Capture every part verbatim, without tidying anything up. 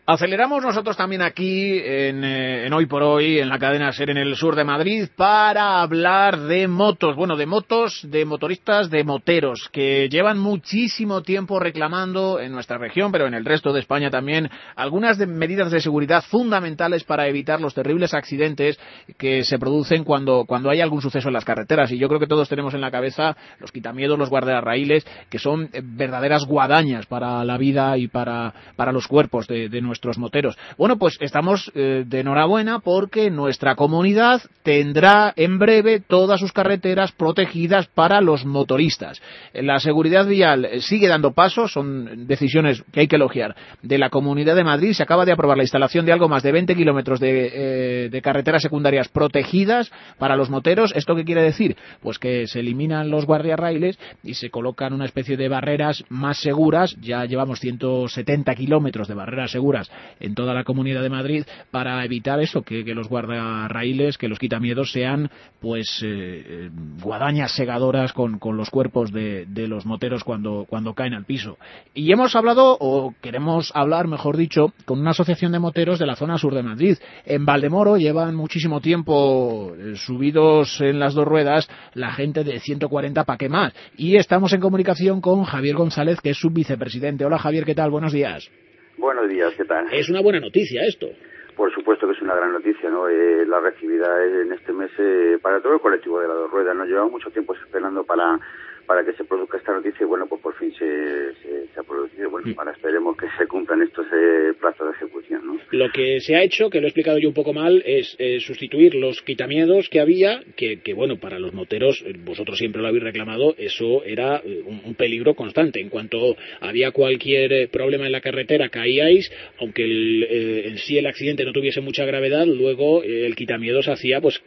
Aceleramos nosotros también aquí en, eh, en Hoy por Hoy, en la cadena SER en el sur de Madrid, para hablar de motos, bueno, de motos, de motoristas, de moteros, que llevan muchísimo tiempo reclamando en nuestra región, pero en el resto de España también, algunas de medidas de seguridad fundamentales para evitar los terribles accidentes que se producen cuando, cuando hay algún suceso en las carreteras. Y yo creo que todos tenemos en la cabeza los quitamiedos, los guardarraíles, que son verdaderas guadañas para la vida y para, para los cuerpos de, de nuestros nuestros moteros. Bueno, pues estamos eh, de enhorabuena porque nuestra comunidad tendrá en breve todas sus carreteras protegidas para los motoristas. La seguridad vial sigue dando pasos, son decisiones que hay que elogiar. De la Comunidad de Madrid se acaba de aprobar la instalación de algo más de veinte kilómetros de, eh, de carreteras secundarias protegidas para los moteros. ¿Esto qué quiere decir? Pues que se eliminan los guardiarraíles y se colocan una especie de barreras más seguras. Ya llevamos ciento setenta kilómetros de barreras seguras en toda la Comunidad de Madrid para evitar eso, que, que los guardarraíles, que los quitamiedos sean pues eh, guadañas segadoras con, con los cuerpos de, de los moteros cuando, cuando caen al piso. Y hemos hablado, o queremos hablar, mejor dicho, con una asociación de moteros de la zona sur de Madrid. En Valdemoro llevan muchísimo tiempo eh, subidos en las dos ruedas la gente de ciento cuarenta pa' qué más. Y estamos en comunicación con Javier González, que es su vicepresidente. Hola Javier, ¿qué tal? Buenos días. Buenos días, ¿qué tal? Es una buena noticia esto. Por supuesto que es una gran noticia, ¿no? Eh, la recibida en este mes eh, para todo el colectivo de las dos ruedas. Nos llevamos mucho tiempo esperando para para que se produzca esta noticia y bueno, pues por fin se, se, se ha producido. Bueno, sí. Ahora esperemos que se cumplan estos eh, plazos de ejecución, ¿no? Lo que se ha hecho, que lo he explicado yo un poco mal, es eh, sustituir los quitamiedos que había, que, que bueno, para los moteros, vosotros siempre lo habéis reclamado, eso era un, un peligro constante. En cuanto había cualquier eh, problema en la carretera, caíais, aunque el, eh, en sí el accidente no tuviese mucha gravedad, luego eh, el quitamiedos hacía, pues,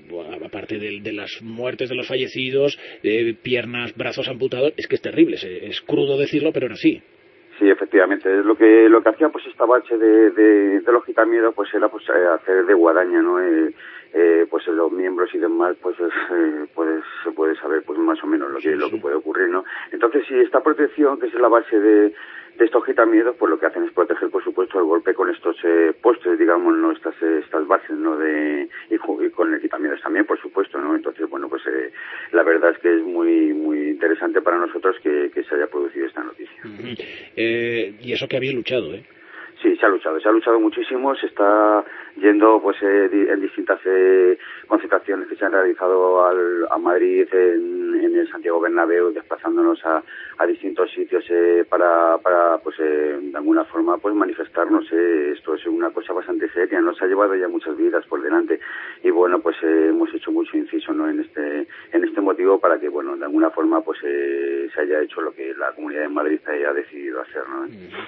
aparte de, de las muertes de los fallecidos, eh, piernas, brazos amputados, es que es terrible, es, es crudo decirlo, pero era así. Sí, efectivamente, lo que lo que hacía pues esta bache de, de, de los quitamiedos pues era pues hacer de guadaña, ¿no? Eh, eh, pues los miembros y demás pues eh, pues se puede saber pues más o menos lo que sí, lo que puede ocurrir, ¿no? Entonces si esta protección, que es la base de de estos quitamiedos, pues lo que hacen es proteger, por supuesto, el golpe con estos eh, postes, digamos, no estas eh, estas bases, no de y, y con el quitamiedos también, por supuesto, no. Entonces, bueno, pues eh, la verdad es que es muy muy interesante para nosotros que, que se haya producido esta noticia. Uh-huh. eh, y eso que habéis luchado, ¿eh? Sí, se ha luchado, se ha luchado muchísimo, se está yendo pues eh, en distintas eh, concentraciones que se han realizado al, a Madrid, en, en el Santiago Bernabéu, desplazándonos a, a distintos sitios eh, para, para pues eh, de alguna forma pues manifestarnos. Eh, esto es una cosa bastante seria, nos ha llevado ya muchas vidas por delante y bueno, pues eh, hemos hecho mucho inciso, ¿no? en este en este motivo para que bueno, de alguna forma pues eh, se haya hecho lo que la Comunidad de Madrid haya decidido hacer, ¿no?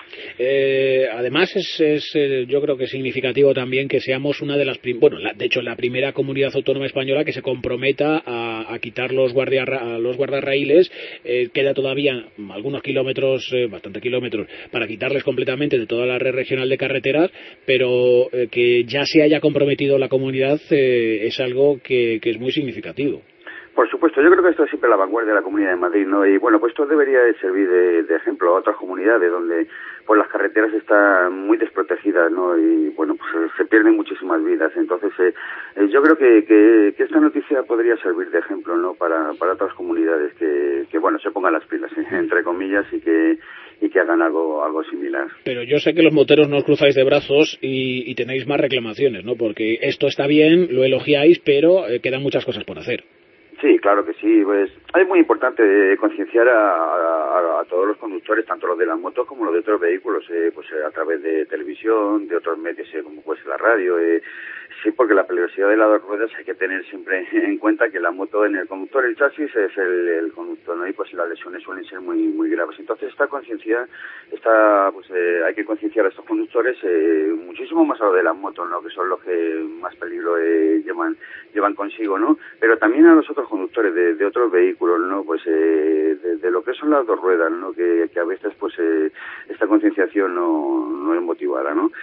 Eh, además es, es eh, yo creo que es significativo también que seamos una de las prim- bueno la, de hecho la primera comunidad autónoma española que se comprometa a, a quitar los guardia a los guardarraíles. Eh, queda todavía algunos kilómetros, eh, bastante kilómetros para quitarles completamente de toda la red regional de carreteras, pero eh, que ya se haya comprometido la comunidad eh, es algo que, que es muy significativo. Por supuesto, yo creo que esto es siempre la vanguardia de la Comunidad de Madrid, ¿no? Y bueno, pues esto debería de servir de, de ejemplo a otras comunidades donde pues las carreteras están muy desprotegidas, ¿no? Y bueno, pues se pierden muchísimas vidas. Entonces, eh, eh, yo creo que, que, que esta noticia podría servir de ejemplo, ¿no? Para, para otras comunidades que, que bueno, se pongan las pilas, ¿eh? entre comillas, y que y que hagan algo algo similar. Pero yo sé que los moteros no os cruzáis de brazos y, y tenéis más reclamaciones, ¿no? Porque esto está bien, lo elogiáis, pero eh, quedan muchas cosas por hacer. Sí, claro que sí. Pues es muy importante eh, concienciar a, a, a todos los conductores, tanto los de las motos como los de otros vehículos, eh, pues eh, a través de televisión, de otros medios, eh, como puede ser la radio. Eh, sí, porque la peligrosidad de las dos ruedas hay que tener siempre en cuenta que la moto en el conductor, el chasis es el, el conductor, ¿no? Y pues las lesiones suelen ser muy muy graves. Entonces esta conciencia, esta pues eh, hay que concienciar a estos conductores eh, muchísimo más a lo de las motos, ¿no? Que son los que más peligro eh, llevan llevan consigo, ¿no? Pero también a los otros conductores de, de otros vehículos, ¿no? Pues eh, de, de lo que son las dos ruedas, ¿no? Que, que a veces pues eh, esta concienciación no, no es motivada, ¿no?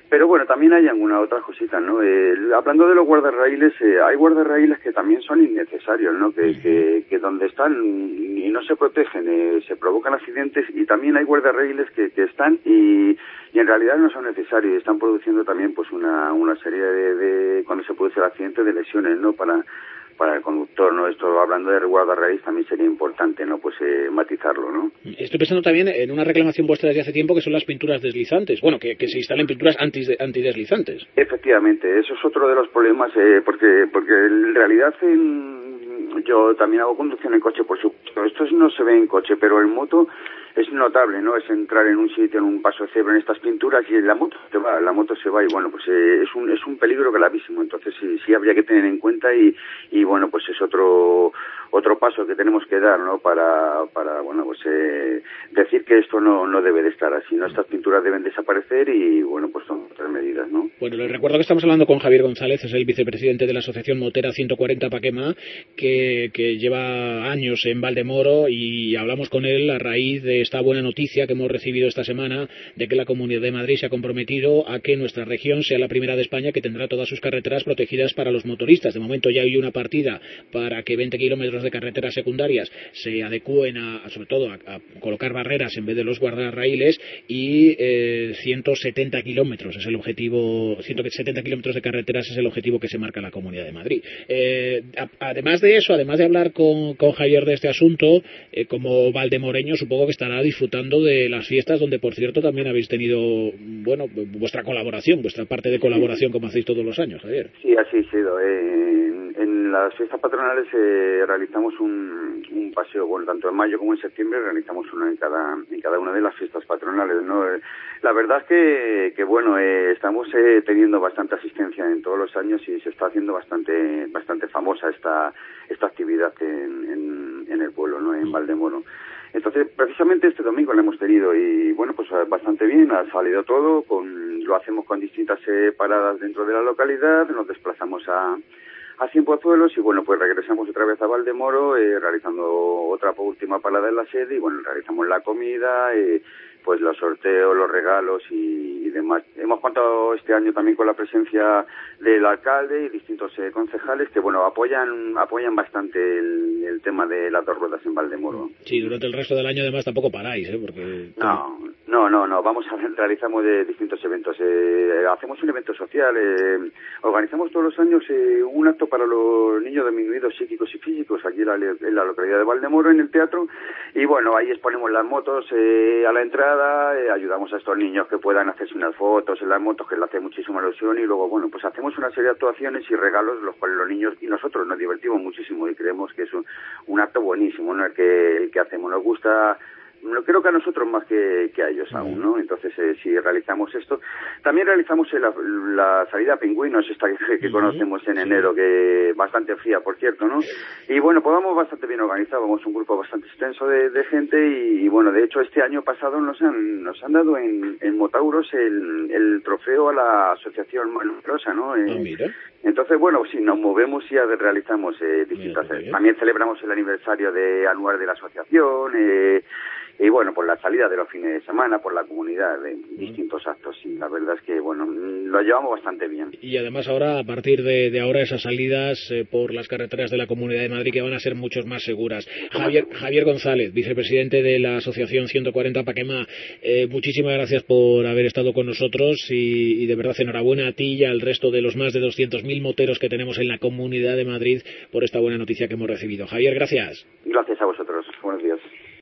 Pero bueno, también hay algunas otras cositas, ¿no? Eh, hablando de los guardarraíles, eh, hay guardarraíles que también son innecesarios, ¿no? Que, uh-huh. que, que donde están y no se protegen, eh, se provocan accidentes, y también hay guardarraíles que, que están y, y en realidad no son necesarios, y están produciendo también pues una, una serie de, de, cuando se produce el accidente, de lesiones, ¿no? Para para el conductor, ¿no? Esto, hablando de guardarraíles, también sería importante, ¿no? Pues eh, matizarlo, ¿no? Estoy pensando también en una reclamación vuestra desde hace tiempo, que son las pinturas deslizantes. Bueno, que, que se instalen pinturas anti, antideslizantes. Efectivamente, eso es otro de los problemas, eh, porque porque en realidad en, yo también hago conducción en coche, por supuesto. Esto no se ve en coche, pero en moto es notable, ¿no? Es entrar en un sitio, en un paso de cebra, en estas pinturas, y la moto se va, la moto se va, y bueno, pues eh, es un es un peligro gravísimo. Entonces sí, sí habría que tener en cuenta, y, y bueno, pues es otro otro paso que tenemos que dar, ¿no? Para, para bueno, pues eh, decir que esto no no debe de estar así, ¿no? Estas pinturas deben desaparecer, y bueno, pues son otras medidas, ¿no? Bueno, les recuerdo que estamos hablando con Javier González, es el vicepresidente de la Asociación Motera ciento cuarenta Paquema, que, que lleva años en Valdemoro, y hablamos con él a raíz de esta buena noticia que hemos recibido esta semana de que la Comunidad de Madrid se ha comprometido a que nuestra región sea la primera de España que tendrá todas sus carreteras protegidas para los motoristas. De momento ya hay una partida para que veinte kilómetros de carreteras secundarias se adecúen a, sobre todo, a, a colocar barreras en vez de los guardarraíles, y eh, ciento setenta kilómetros es el objetivo, ciento setenta kilómetros de carreteras es el objetivo que se marca la Comunidad de Madrid. Eh, a, además de eso, además de hablar con, con Javier de este asunto, eh, como valdemoreño supongo que estará disfrutando de las fiestas, donde por cierto también habéis tenido, bueno, vuestra colaboración, vuestra parte de colaboración, como hacéis todos los años, Javier. Sí, así ha sido. Eh, en, en las fiestas patronales eh, realizamos un, un paseo, bueno, tanto en mayo como en septiembre realizamos uno en cada en cada una de las fiestas patronales, ¿no? Eh, la verdad es que, que bueno, eh, estamos eh, teniendo bastante asistencia en todos los años, y se está haciendo bastante bastante famosa esta esta actividad en, en, en el pueblo, ¿no? En Valdemoro. Entonces, precisamente este domingo lo hemos tenido, y bueno, pues bastante bien, ha salido todo, con, lo hacemos con distintas eh, paradas dentro de la localidad, nos desplazamos a, a Cienpozuelos, y bueno, pues regresamos otra vez a Valdemoro, eh, realizando otra última parada en la sede, y bueno, realizamos la comida, eh, pues los sorteos, los regalos y, y demás. Hemos contado este año también con la presencia del alcalde y distintos eh, concejales que, bueno, apoyan apoyan bastante el, el tema de las dos ruedas en Valdemoro. Sí, durante el resto del año además tampoco paráis, ¿eh? Porque... No, no, no, no, vamos a realizamos de distintos eventos. Eh, hacemos un evento social, eh, organizamos todos los años eh, un acto para los niños disminuidos psíquicos y físicos aquí en la, en la localidad de Valdemoro, en el teatro, y bueno, ahí exponemos las motos eh, a la entrada. Eh, ayudamos a estos niños que puedan hacerse unas fotos en las motos, que les hace muchísima ilusión, y luego, bueno, pues hacemos una serie de actuaciones y regalos, los cuales los niños y nosotros nos divertimos muchísimo, y creemos que es un, un acto buenísimo, ¿no? El que, el que hacemos. Nos gusta, creo que a nosotros más que, que a ellos aún, ¿no? Entonces, eh, si realizamos esto, también realizamos la, la salida a Pingüinos, esta que, que conocemos en enero, que bastante fría, por cierto, ¿no? Y bueno, pues vamos bastante bien organizados, vamos un grupo bastante extenso de, de gente, y, y bueno, de hecho este año pasado nos han nos han dado en, en Motauros el, el trofeo a la asociación Manurosa, ¿no? Eh, oh, mira. Entonces, bueno, si nos movemos y realizamos eh, distintas... Mira, también celebramos el aniversario de anual de la asociación, eh, y bueno, por la salida de los fines de semana, por la comunidad, de distintos actos, y la verdad es que, bueno, lo llevamos bastante bien. Y además ahora, a partir de, de ahora, esas salidas eh, por las carreteras de la Comunidad de Madrid, que van a ser muchos más seguras. Javier, Javier González, vicepresidente de la Asociación ciento cuarenta Paquema, eh, muchísimas gracias por haber estado con nosotros, y, y de verdad enhorabuena a ti y al resto de los más de doscientos mil moteros que tenemos en la Comunidad de Madrid por esta buena noticia que hemos recibido. Javier, gracias. Gracias a vosotros. Buenos días.